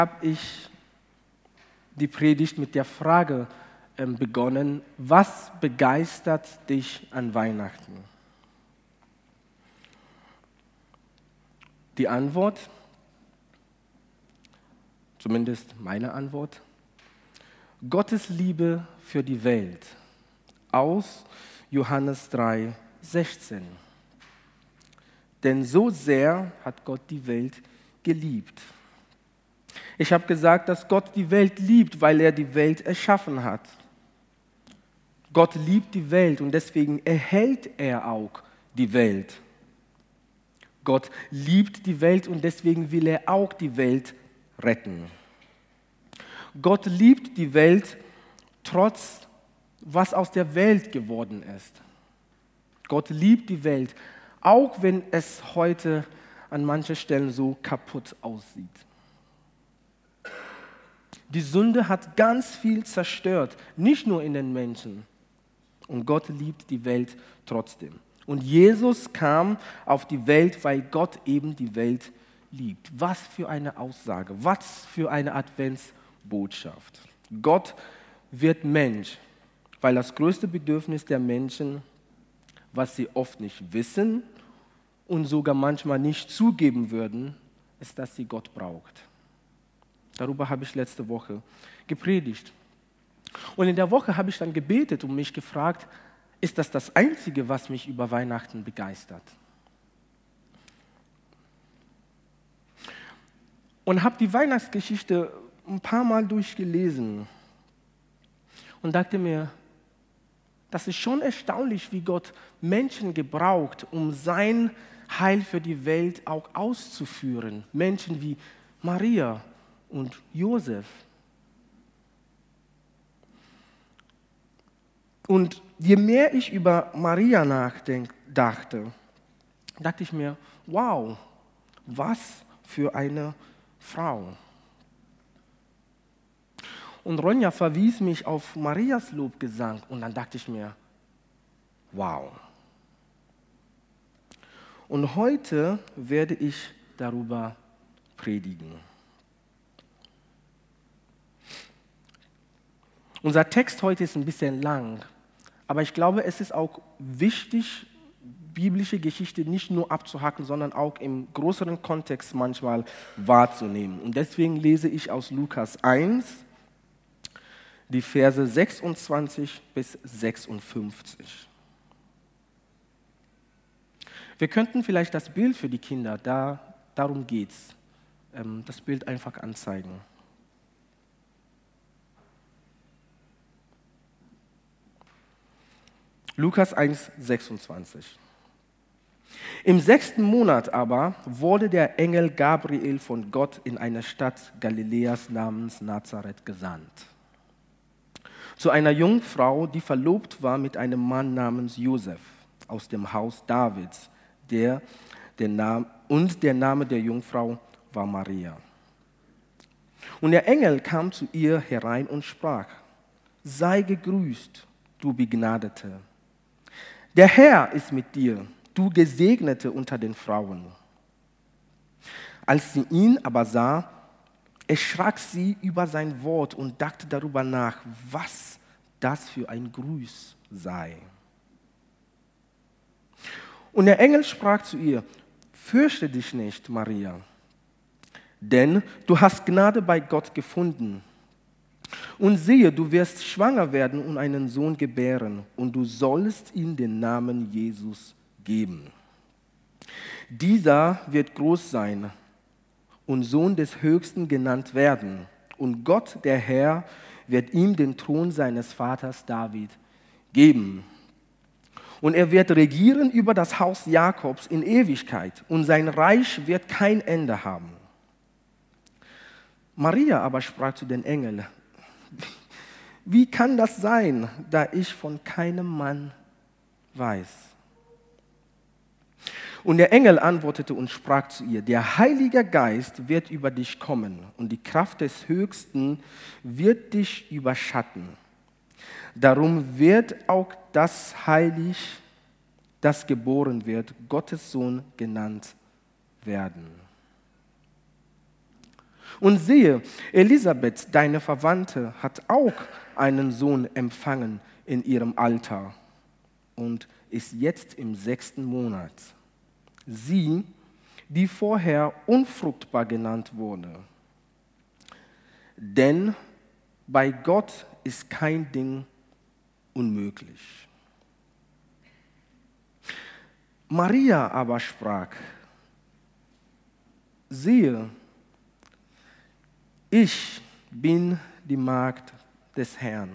habe ich die Predigt mit der Frage begonnen: Was begeistert dich an Weihnachten? Die Antwort, zumindest meine Antwort: Gottes Liebe für die Welt, aus Johannes 3,16. Denn so sehr hat Gott die Welt geliebt. Ich habe gesagt, dass Gott die Welt liebt, weil er die Welt erschaffen hat. Gott liebt die Welt und deswegen erhält er auch die Welt. Gott liebt die Welt und deswegen will er auch die Welt retten. Gott liebt die Welt trotz was aus der Welt geworden ist. Gott liebt die Welt, auch wenn es heute an manchen Stellen so kaputt aussieht. Die Sünde hat ganz viel zerstört, nicht nur in den Menschen. Und Gott liebt die Welt trotzdem. Und Jesus kam auf die Welt, weil Gott eben die Welt liebt. Was für eine Aussage, was für eine Adventsbotschaft. Gott wird Mensch, weil das größte Bedürfnis der Menschen, was sie oft nicht wissen und sogar manchmal nicht zugeben würden, ist, dass sie Gott braucht. Darüber habe ich letzte Woche gepredigt. Und in der Woche habe ich dann gebetet und mich gefragt, ist das das Einzige, was mich über Weihnachten begeistert? Und habe die Weihnachtsgeschichte ein paar Mal durchgelesen und dachte mir, das ist schon erstaunlich, wie Gott Menschen gebraucht, um sein Heil für die Welt auch auszuführen. Menschen wie Maria und Josef. Und je mehr ich über Maria dachte ich mir, wow, was für eine Frau. Und Ronja verwies mich auf Marias Lobgesang und dann dachte ich mir, wow. Und heute werde ich darüber predigen. Unser Text heute ist ein bisschen lang, aber ich glaube, es ist auch wichtig, biblische Geschichte nicht nur abzuhacken, sondern auch im größeren Kontext manchmal wahrzunehmen. Und deswegen lese ich aus Lukas 1, die Verse 26 bis 56. Wir könnten vielleicht das Bild für die Kinder, darum geht's, das Bild einfach anzeigen. Lukas 1, 26. Im 6. Monat aber wurde der Engel Gabriel von Gott in eine Stadt Galiläas namens Nazareth gesandt. Zu einer Jungfrau, die verlobt war mit einem Mann namens Josef aus dem Haus Davids, der Name der Jungfrau war Maria. Und der Engel kam zu ihr herein und sprach: Sei gegrüßt, du Begnadete. Der Herr ist mit dir, du Gesegnete unter den Frauen. Als sie ihn aber sah, erschrak sie über sein Wort und dachte darüber nach, was das für ein Gruß sei. Und der Engel sprach zu ihr: Fürchte dich nicht, Maria, denn du hast Gnade bei Gott gefunden. Und siehe, du wirst schwanger werden und einen Sohn gebären, und du sollst ihm den Namen Jesus geben. Dieser wird groß sein und Sohn des Höchsten genannt werden. Und Gott, der Herr, wird ihm den Thron seines Vaters David geben. Und er wird regieren über das Haus Jakobs in Ewigkeit, und sein Reich wird kein Ende haben. Maria aber sprach zu den Engeln: Wie kann das sein, da ich von keinem Mann weiß? Und der Engel antwortete und sprach zu ihr: Der Heilige Geist wird über dich kommen und die Kraft des Höchsten wird dich überschatten. Darum wird auch das Heilig, das geboren wird, Gottes Sohn genannt werden. Und siehe, Elisabeth, deine Verwandte, hat auch einen Sohn empfangen in ihrem Alter und ist jetzt im 6. Monat. Sie, die vorher unfruchtbar genannt wurde. Denn bei Gott ist kein Ding unmöglich. Maria aber sprach, siehe, ich bin die Magd des Herrn.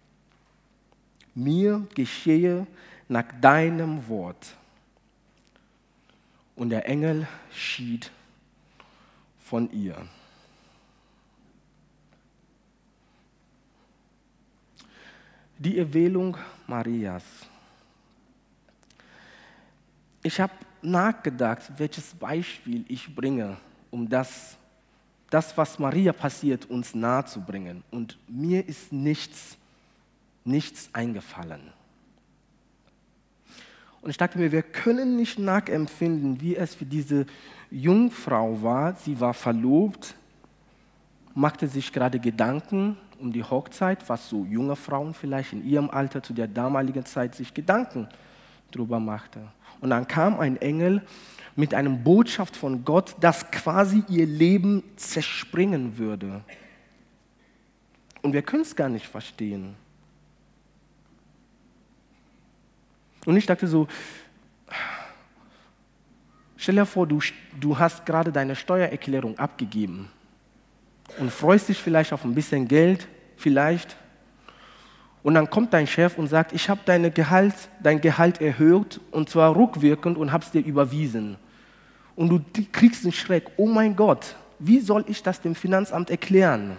Mir geschehe nach deinem Wort. Und der Engel schied von ihr. Die Erwählung Marias. Ich habe nachgedacht, welches Beispiel ich bringe, um das, was Maria passiert, uns nahezubringen. Und mir ist nichts eingefallen. Und ich dachte mir, wir können nicht nachempfinden, wie es für diese Jungfrau war. Sie war verlobt, machte sich gerade Gedanken um die Hochzeit, was so junge Frauen vielleicht in ihrem Alter zu der damaligen Zeit sich Gedanken drüber machte. Und dann kam ein Engel mit einer Botschaft von Gott, das quasi ihr Leben zerspringen würde. Und wir können es gar nicht verstehen. Und ich dachte so, stell dir vor, du hast gerade deine Steuererklärung abgegeben und freust dich vielleicht auf ein bisschen Geld, vielleicht. Und dann kommt dein Chef und sagt, ich habe dein Gehalt erhöht und zwar rückwirkend und habe es dir überwiesen. Und du kriegst einen Schreck, oh mein Gott, wie soll ich das dem Finanzamt erklären?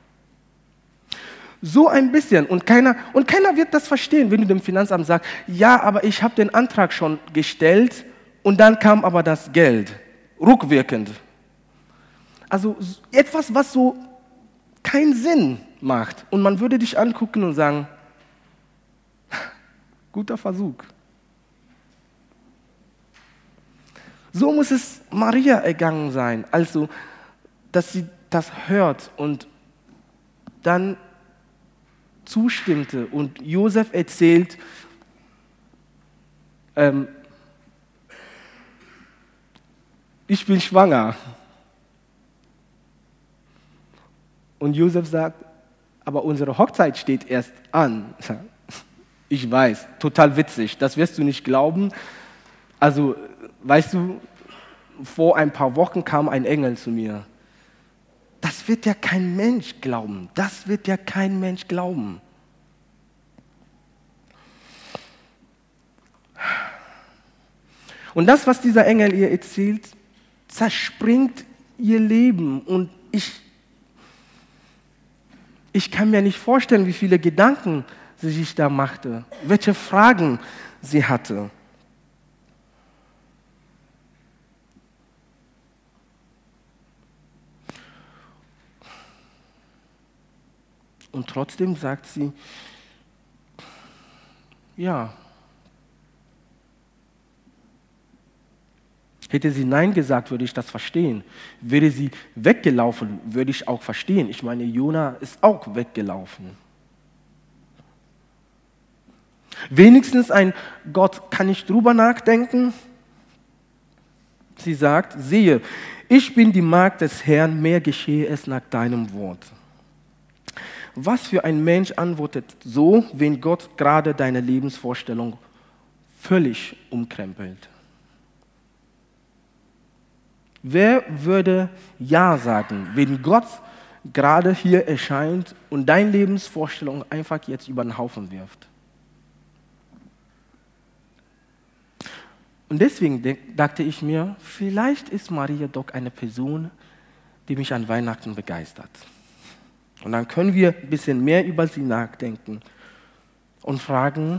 So ein bisschen. Und keiner wird das verstehen, wenn du dem Finanzamt sagst, ja, aber ich habe den Antrag schon gestellt und dann kam aber das Geld, rückwirkend. Also etwas, was so keinen Sinn macht. Und man würde dich angucken und sagen, guter Versuch. So muss es Maria ergangen sein, also, dass sie das hört und dann zustimmte. Und Josef erzählt, ich bin schwanger. Und Josef sagt, aber unsere Hochzeit steht erst an. Ich weiß, total witzig, das wirst du nicht glauben. Also, weißt du, vor ein paar Wochen kam ein Engel zu mir. Das wird ja kein Mensch glauben. Das wird ja kein Mensch glauben. Und das, was dieser Engel ihr erzählt, zerspringt ihr Leben. Und ich kann mir nicht vorstellen, wie viele Gedanken sie sich da machte, welche Fragen sie hatte. Und trotzdem sagt sie, ja. Hätte sie Nein gesagt, würde ich das verstehen. Wäre sie weggelaufen, würde ich auch verstehen. Ich meine, Jona ist auch weggelaufen. Wenigstens ein Gott, kann ich drüber nachdenken? Sie sagt, siehe, ich bin die Magd des Herrn, mehr geschehe es nach deinem Wort. Was für ein Mensch antwortet so, wenn Gott gerade deine Lebensvorstellung völlig umkrempelt? Wer würde Ja sagen, wenn Gott gerade hier erscheint und deine Lebensvorstellung einfach jetzt über den Haufen wirft? Und deswegen dachte ich mir, vielleicht ist Maria doch eine Person, die mich an Weihnachten begeistert. Und dann können wir ein bisschen mehr über sie nachdenken und fragen,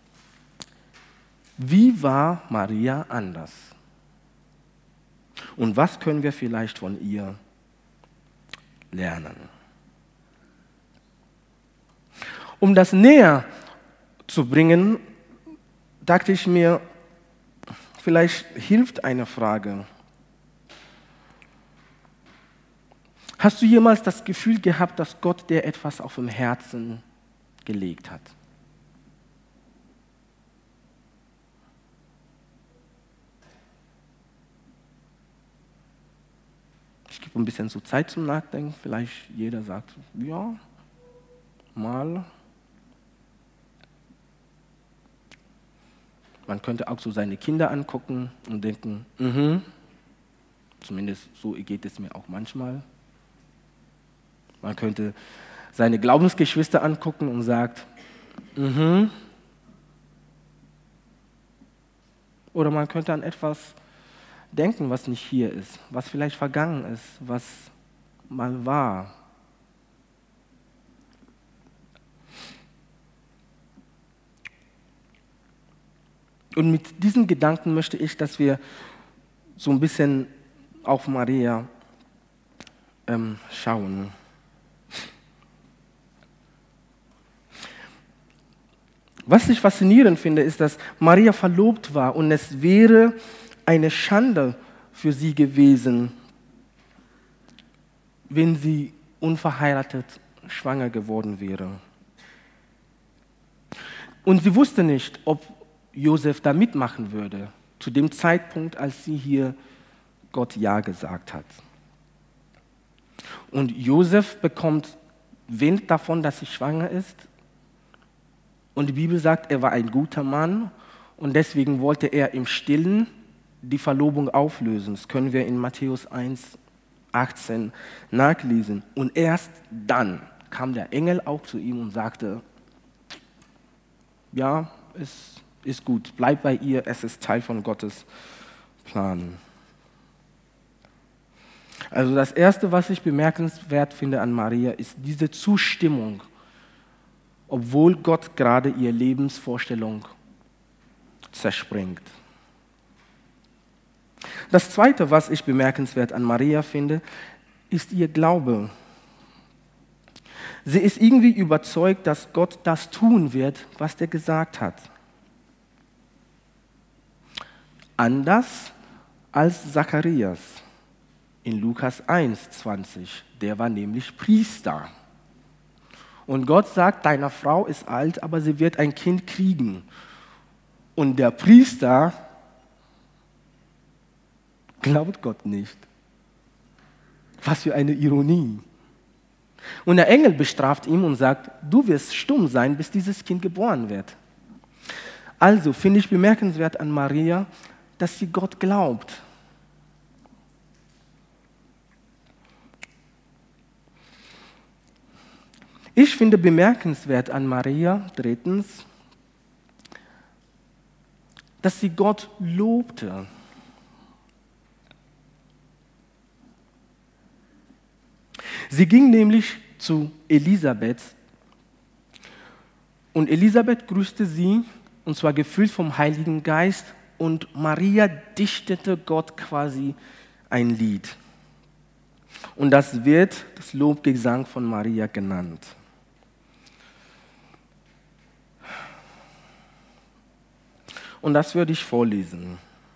wie war Maria anders? Und was können wir vielleicht von ihr lernen? Um das näher zu bringen, dachte ich mir, vielleicht hilft eine Frage. Hast du jemals das Gefühl gehabt, dass Gott dir etwas auf dem Herzen gelegt hat? Ich gebe ein bisschen so Zeit zum Nachdenken. Vielleicht jeder sagt, ja, mal. Man könnte auch so seine Kinder angucken und denken, zumindest so geht es mir auch manchmal. Man könnte seine Glaubensgeschwister angucken und sagt, Oder man könnte an etwas denken, was nicht hier ist, was vielleicht vergangen ist, was mal war. Und mit diesen Gedanken möchte ich, dass wir so ein bisschen auf Maria schauen. Was ich faszinierend finde, ist, dass Maria verlobt war und es wäre eine Schande für sie gewesen, wenn sie unverheiratet schwanger geworden wäre. Und sie wusste nicht, ob Josef da mitmachen würde, zu dem Zeitpunkt, als sie hier Gott Ja gesagt hat. Und Josef bekommt Wind davon, dass sie schwanger ist. Und die Bibel sagt, er war ein guter Mann und deswegen wollte er im Stillen die Verlobung auflösen. Das können wir in Matthäus 1,18 nachlesen. Und erst dann kam der Engel auch zu ihm und sagte, ja, es ist gut, bleib bei ihr, es ist Teil von Gottes Plan. Also das Erste, was ich bemerkenswert finde an Maria, ist diese Zustimmung, obwohl Gott gerade ihre Lebensvorstellung zerspringt. Das Zweite, was ich bemerkenswert an Maria finde, ist ihr Glaube. Sie ist irgendwie überzeugt, dass Gott das tun wird, was er gesagt hat. Anders als Zacharias in Lukas 1,20. Der war nämlich Priester. Und Gott sagt, deine Frau ist alt, aber sie wird ein Kind kriegen. Und der Priester glaubt Gott nicht. Was für eine Ironie. Und der Engel bestraft ihn und sagt, du wirst stumm sein, bis dieses Kind geboren wird. Also finde ich bemerkenswert an Maria, dass sie Gott glaubt. Ich finde bemerkenswert an Maria, drittens, dass sie Gott lobte. Sie ging nämlich zu Elisabeth und Elisabeth grüßte sie, und zwar gefüllt vom Heiligen Geist, und Maria dichtete Gott quasi ein Lied. Und das wird das Lobgesang von Maria genannt. Und das würde ich vorlesen.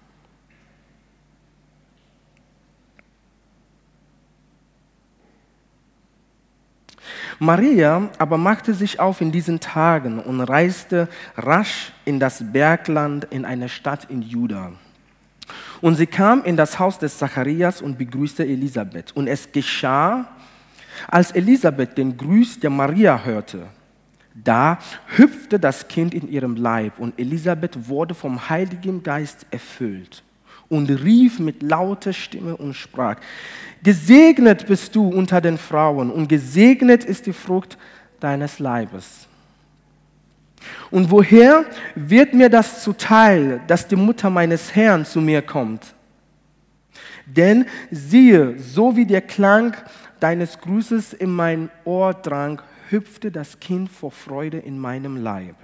Maria aber machte sich auf in diesen Tagen und reiste rasch in das Bergland in eine Stadt in Juda. Und sie kam in das Haus des Zacharias und begrüßte Elisabeth. Und es geschah, als Elisabeth den Gruß der Maria hörte, da hüpfte das Kind in ihrem Leib und Elisabeth wurde vom Heiligen Geist erfüllt und rief mit lauter Stimme und sprach, gesegnet bist du unter den Frauen und gesegnet ist die Frucht deines Leibes. Und woher wird mir das zuteil, dass die Mutter meines Herrn zu mir kommt? Denn siehe, so wie der Klang deines Grußes in mein Ohr drang, hüpfte das Kind vor Freude in meinem Leib.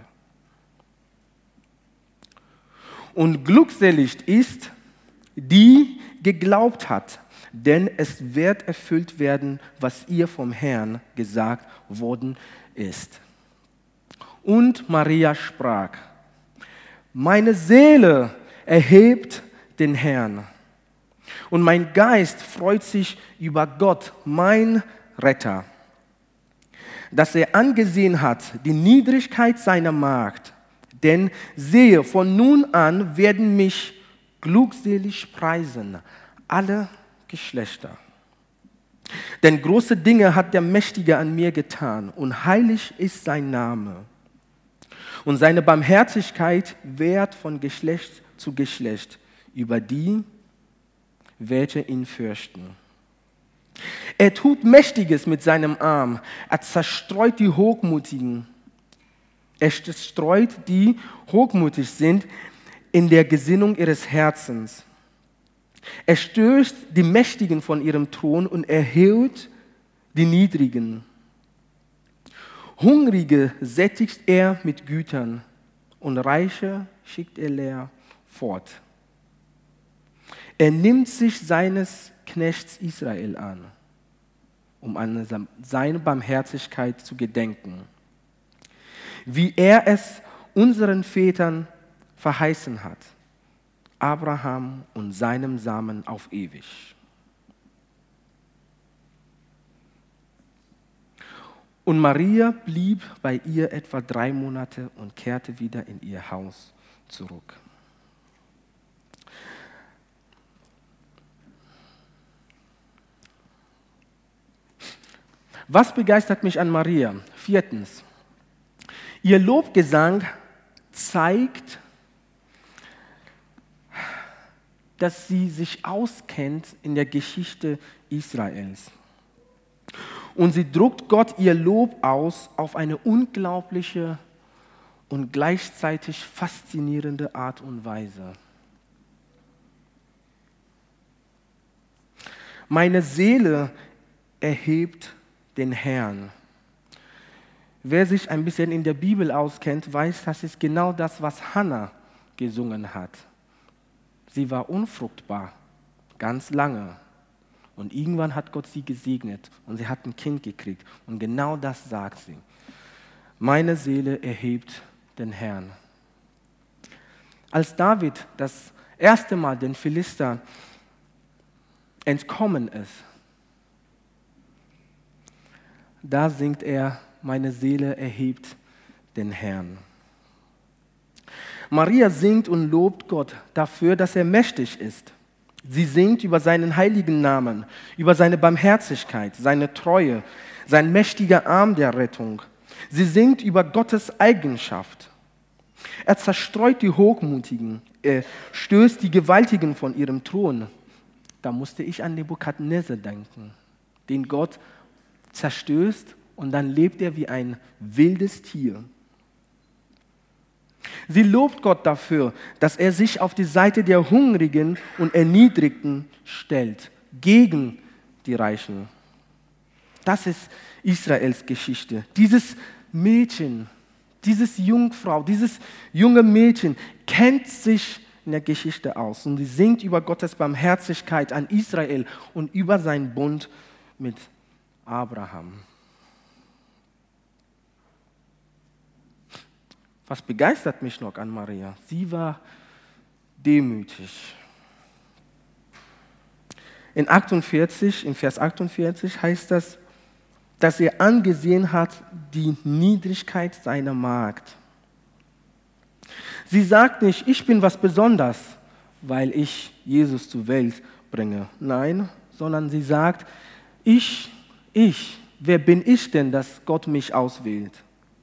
Und glückselig ist, die geglaubt hat, denn es wird erfüllt werden, was ihr vom Herrn gesagt worden ist. Und Maria sprach, meine Seele erhebt den Herrn. Und mein Geist freut sich über Gott, mein Retter, dass er angesehen hat die Niedrigkeit seiner Magd. Denn sehe, von nun an werden mich glückselig preisen alle Geschlechter. Denn große Dinge hat der Mächtige an mir getan und heilig ist sein Name. Und seine Barmherzigkeit währt von Geschlecht zu Geschlecht über die, welche ihn fürchten. Er tut Mächtiges mit seinem Arm. Er zerstreut die Hochmutigen. Er zerstreut die hochmutig sind in der Gesinnung ihres Herzens. Er stößt die Mächtigen von ihrem Thron und erhöht die Niedrigen. Hungrige sättigt er mit Gütern und Reiche schickt er leer fort. Er nimmt sich seines Knechts Israel an, um an seine Barmherzigkeit zu gedenken, wie er es unseren Vätern verheißen hat, Abraham und seinem Samen auf ewig. Und Maria blieb bei ihr etwa 3 Monate und kehrte wieder in ihr Haus zurück. Was begeistert mich an Maria? 4. Ihr Lobgesang zeigt, dass sie sich auskennt in der Geschichte Israels. Und sie drückt Gott ihr Lob aus auf eine unglaubliche und gleichzeitig faszinierende Art und Weise. Meine Seele erhebt den Herrn. Wer sich ein bisschen in der Bibel auskennt, weiß, das ist genau das, was Hannah gesungen hat. Sie war unfruchtbar, ganz lange. Und irgendwann hat Gott sie gesegnet und sie hat ein Kind gekriegt. Und genau das sagt sie. Meine Seele erhebt den Herrn. Als David das erste Mal den Philister entkommen ist, da singt er, meine Seele erhebt den Herrn. Maria singt und lobt Gott dafür, dass er mächtig ist. Sie singt über seinen heiligen Namen, über seine Barmherzigkeit, seine Treue, sein mächtiger Arm der Rettung. Sie singt über Gottes Eigenschaft. Er zerstreut die Hochmutigen, er stößt die Gewaltigen von ihrem Thron. Da musste ich an Nebukadnezar denken, den Gott zerstößt und dann lebt er wie ein wildes Tier. Sie lobt Gott dafür, dass er sich auf die Seite der Hungrigen und Erniedrigten stellt, gegen die Reichen. Das ist Israels Geschichte. Dieses Mädchen, dieses Jungfrau, dieses junge Mädchen kennt sich in der Geschichte aus und sie singt über Gottes Barmherzigkeit an Israel und über seinen Bund mit Abraham. Was begeistert mich noch an Maria? Sie war demütig. In Vers 48 heißt das, dass er angesehen hat die Niedrigkeit seiner Magd. Sie sagt nicht, ich bin was Besonderes, weil ich Jesus zur Welt bringe. Nein, sondern sie sagt, wer bin ich denn, dass Gott mich auswählt?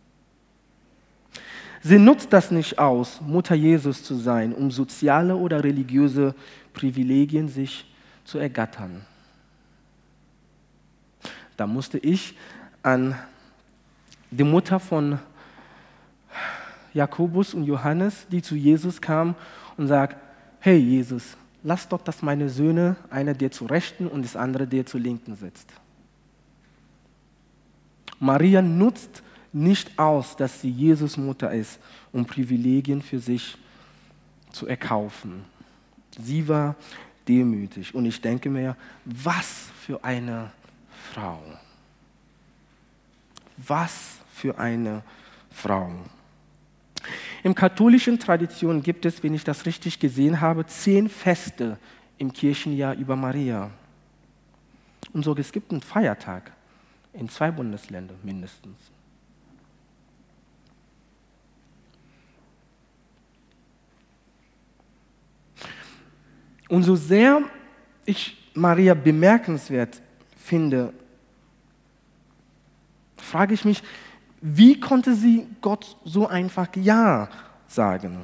Sie nutzt das nicht aus, Mutter Jesus zu sein, um soziale oder religiöse Privilegien sich zu ergattern. Da musste ich an die Mutter von Jakobus und Johannes, die zu Jesus kam und sagt, hey Jesus, lass doch, dass meine Söhne, einer dir zur Rechten und das andere dir zur Linken sitzt. Maria nutzt nicht aus, dass sie Jesus Mutter ist, um Privilegien für sich zu erkaufen. Sie war demütig und ich denke mir, was für eine Frau. Was für eine Frau. Im katholischen Tradition gibt es, wenn ich das richtig gesehen habe, 10 Feste im Kirchenjahr über Maria. Und sogar es gibt einen Feiertag in 2 Bundesländern mindestens. Und so sehr ich Maria bemerkenswert finde, frage ich mich, wie konnte sie Gott so einfach Ja sagen?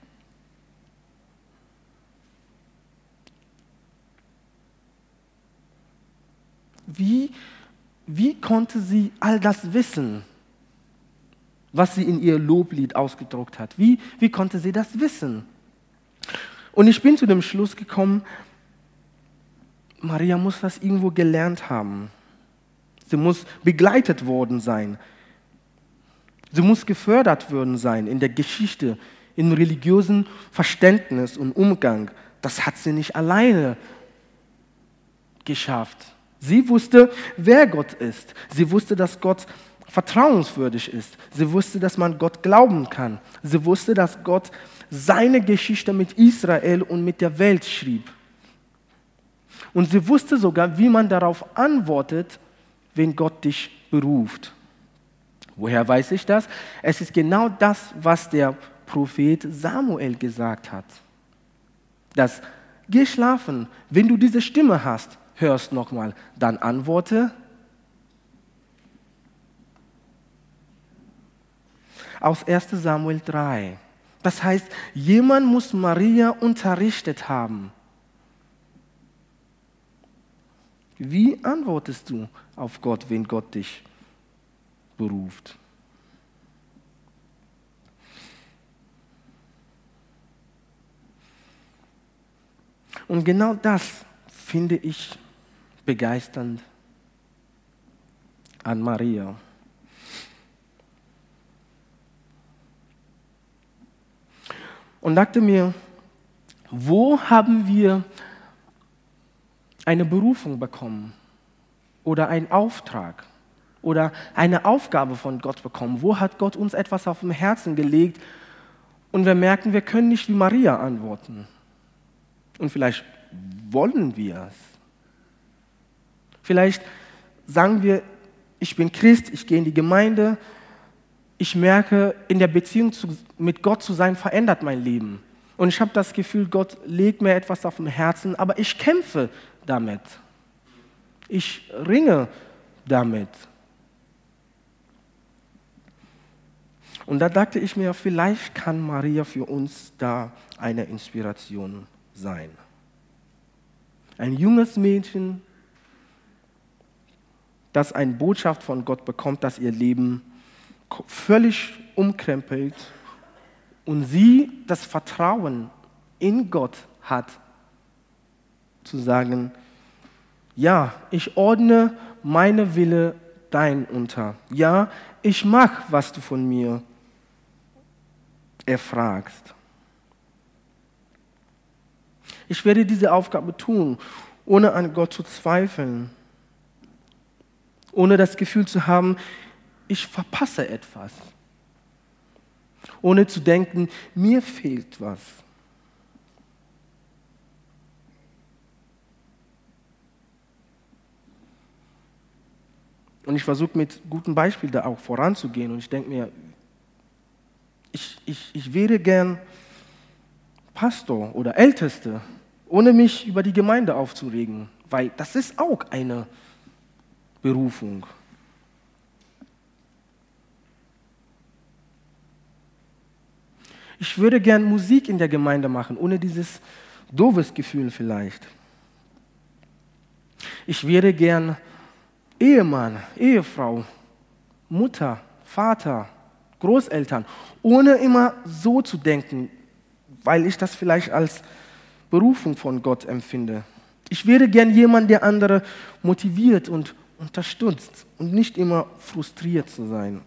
Wie konnte sie all das wissen, was sie in ihr Loblied ausgedruckt hat? Wie konnte sie das wissen? Und ich bin zu dem Schluss gekommen, Maria muss das irgendwo gelernt haben. Sie muss begleitet worden sein. Sie muss gefördert worden sein in der Geschichte, im religiösen Verständnis und Umgang. Das hat sie nicht alleine geschafft. Sie wusste, wer Gott ist. Sie wusste, dass Gott vertrauenswürdig ist. Sie wusste, dass man Gott glauben kann. Sie wusste, dass Gott seine Geschichte mit Israel und mit der Welt schrieb. Und sie wusste sogar, wie man darauf antwortet, wenn Gott dich beruft. Woher weiß ich das? Es ist genau das, was der Prophet Samuel gesagt hat. Dass, geh schlafen, wenn du diese Stimme hast, hörst nochmal, dann antworte. Aus 1. Samuel 3. Das heißt, jemand muss Maria unterrichtet haben. Wie antwortest du auf Gott, wenn Gott dich beruft? Und genau das finde ich begeisternd an Maria. Und dachte mir, wo haben wir eine Berufung bekommen oder einen Auftrag oder eine Aufgabe von Gott bekommen? Wo hat Gott uns etwas auf dem Herzen gelegt und wir merken, wir können nicht wie Maria antworten? Und vielleicht wollen wir es. Vielleicht sagen wir, ich bin Christ, ich gehe in die Gemeinde, ich merke, in der Beziehung mit Gott zu sein, verändert mein Leben. Und ich habe das Gefühl, Gott legt mir etwas auf dem Herzen, aber ich kämpfe damit. Ich ringe damit. Und da dachte ich mir, vielleicht kann Maria für uns da eine Inspiration sein. Ein junges Mädchen, das eine Botschaft von Gott bekommt, das ihr Leben völlig umkrempelt und sie das Vertrauen in Gott hat, zu sagen, ja, ich ordne meine Wille dein unter. Ja, ich mag, was du von mir erfragst. Ich werde diese Aufgabe tun, ohne an Gott zu zweifeln, ohne das Gefühl zu haben, ich verpasse etwas, ohne zu denken, mir fehlt was. Und ich versuche mit gutem Beispiel da auch voranzugehen und ich denke mir, ich wäre gern Pastor oder Älteste, ohne mich über die Gemeinde aufzuregen, weil das ist auch eine Berufung. Ich würde gern Musik in der Gemeinde machen, ohne dieses doofes Gefühl vielleicht. Ich wäre gern Ehemann, Ehefrau, Mutter, Vater, Großeltern, ohne immer so zu denken, weil ich das vielleicht als Berufung von Gott empfinde. Ich wäre gern jemand, der andere motiviert und unterstützt und nicht immer frustriert zu sein.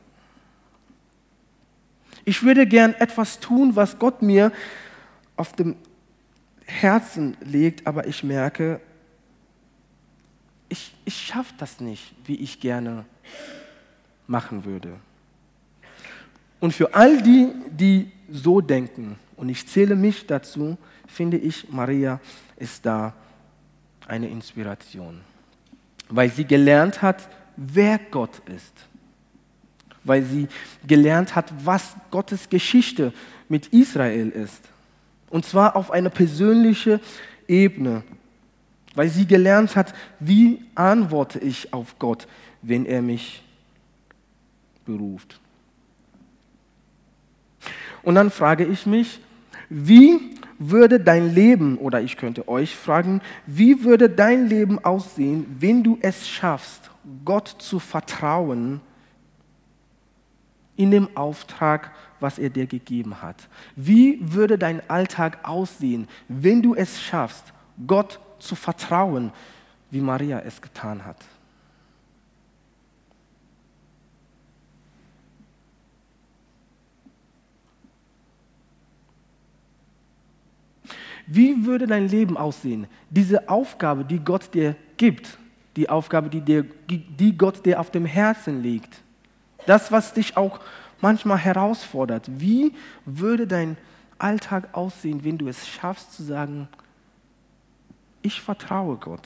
Ich würde gern etwas tun, was Gott mir auf dem Herzen legt, aber ich merke, ich schaffe das nicht, wie ich gerne machen würde. Und für all die, die so denken, und ich zähle mich dazu, finde ich, Maria ist da eine Inspiration. Weil sie gelernt hat, wer Gott ist. Weil sie gelernt hat, was Gottes Geschichte mit Israel ist. Und zwar auf einer persönlichen Ebene. Weil sie gelernt hat, wie antworte ich auf Gott, wenn er mich beruft. Und dann frage ich mich, wie würde dein Leben, oder ich könnte euch fragen, wie würde dein Leben aussehen, wenn du es schaffst, Gott zu vertrauen in dem Auftrag, was er dir gegeben hat? Wie würde dein Alltag aussehen, wenn du es schaffst, Gott zu vertrauen, wie Maria es getan hat? Wie würde dein Leben aussehen? Diese Aufgabe, die Gott dir gibt, die Aufgabe, die Gott dir auf dem Herzen legt, das, was dich auch manchmal herausfordert, wie würde dein Alltag aussehen, wenn du es schaffst zu sagen, ich vertraue Gott?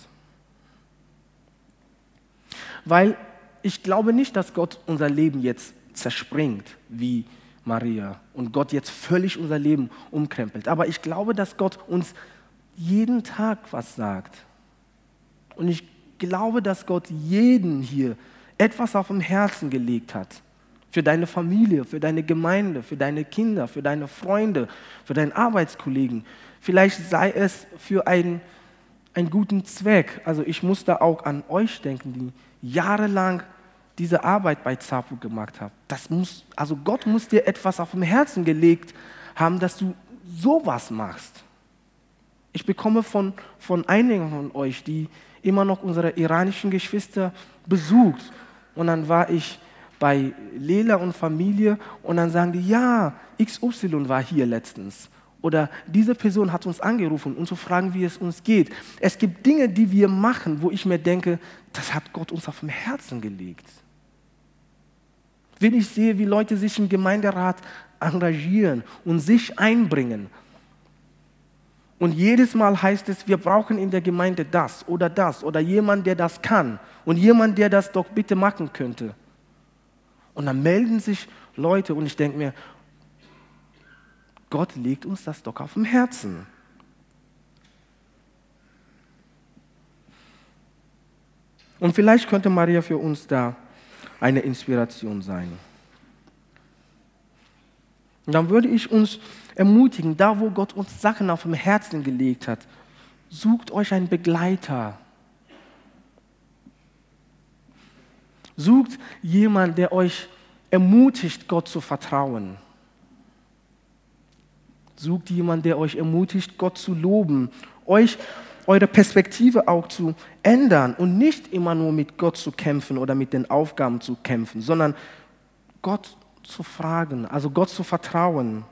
Weil ich glaube nicht, dass Gott unser Leben jetzt zerspringt, wie Maria, und Gott jetzt völlig unser Leben umkrempelt. Aber ich glaube, dass Gott uns jeden Tag was sagt. Und ich glaube, dass Gott jeden hier etwas auf dem Herzen gelegt hat. Für deine Familie, für deine Gemeinde, für deine Kinder, für deine Freunde, für deinen Arbeitskollegen. Vielleicht sei es für einen guten Zweck. Also ich muss da auch an euch denken, die jahrelang diese Arbeit bei ZAPU gemacht haben. Also Gott muss dir etwas auf dem Herzen gelegt haben, dass du sowas machst. Ich bekomme von einigen von euch, die immer noch unsere iranischen Geschwister besucht. Und dann war ich bei Lela und Familie und dann sagen die, ja, XY war hier letztens. Oder diese Person hat uns angerufen, um zu fragen, wie es uns geht. Es gibt Dinge, die wir machen, wo ich mir denke, das hat Gott uns auf dem Herzen gelegt. Wenn ich sehe, wie Leute sich im Gemeinderat engagieren und sich einbringen. Und jedes Mal heißt es, wir brauchen in der Gemeinde das oder jemand, der das kann und jemand, der das doch bitte machen könnte. Und dann melden sich Leute und ich denke mir, Gott legt uns das doch auf dem Herzen. Und vielleicht könnte Maria für uns da eine Inspiration sein. Und dann würde ich uns ermutigen, da wo Gott uns Sachen auf dem Herzen gelegt hat, sucht euch einen Begleiter. Sucht jemanden, der euch ermutigt, Gott zu vertrauen. Sucht jemanden, der euch ermutigt, Gott zu loben, euch eure Perspektive auch zu ändern und nicht immer nur mit Gott zu kämpfen oder mit den Aufgaben zu kämpfen, sondern Gott zu fragen, also Gott zu vertrauen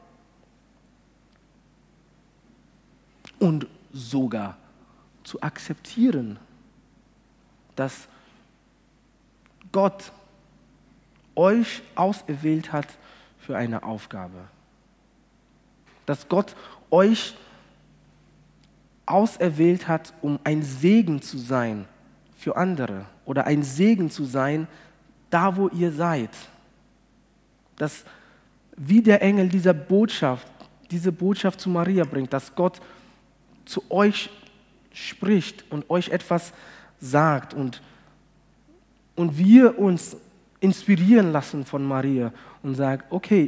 und sogar zu akzeptieren, dass Gott euch auserwählt hat für eine Aufgabe. Dass Gott euch auserwählt hat, um ein Segen zu sein für andere oder ein Segen zu sein, da wo ihr seid. Dass wie der Engel diese Botschaft zu Maria bringt, dass Gott zu euch spricht und euch etwas sagt und wir uns inspirieren lassen von Maria und sagen, okay,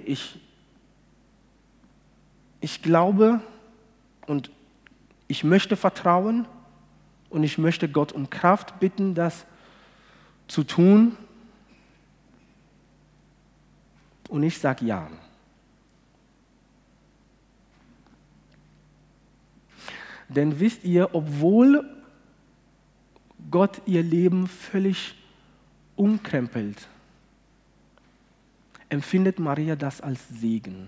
ich glaube und ich möchte vertrauen und ich möchte Gott um Kraft bitten, das zu tun. Und ich sage ja. Denn wisst ihr, obwohl Gott ihr Leben völlig umkrempelt, empfindet Maria das als Segen.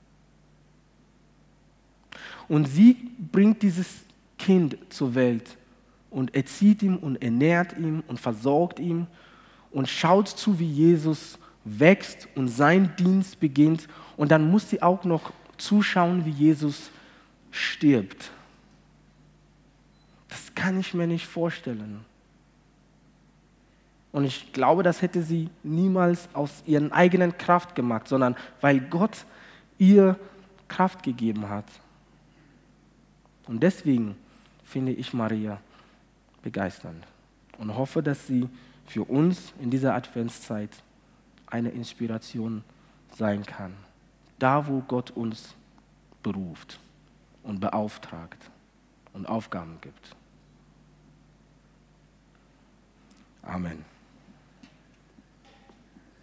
Und sie bringt dieses Kind zur Welt und erzieht ihn und ernährt ihn und versorgt ihn und schaut zu, wie Jesus wächst und sein Dienst beginnt. Und dann muss sie auch noch zuschauen, wie Jesus stirbt. Das kann ich mir nicht vorstellen. Und ich glaube, das hätte sie niemals aus ihren eigenen Kraft gemacht, sondern weil Gott ihr Kraft gegeben hat. Und deswegen finde ich Maria begeisternd und hoffe, dass sie für uns in dieser Adventszeit eine Inspiration sein kann. Da, wo Gott uns beruft und beauftragt und Aufgaben gibt. Amen.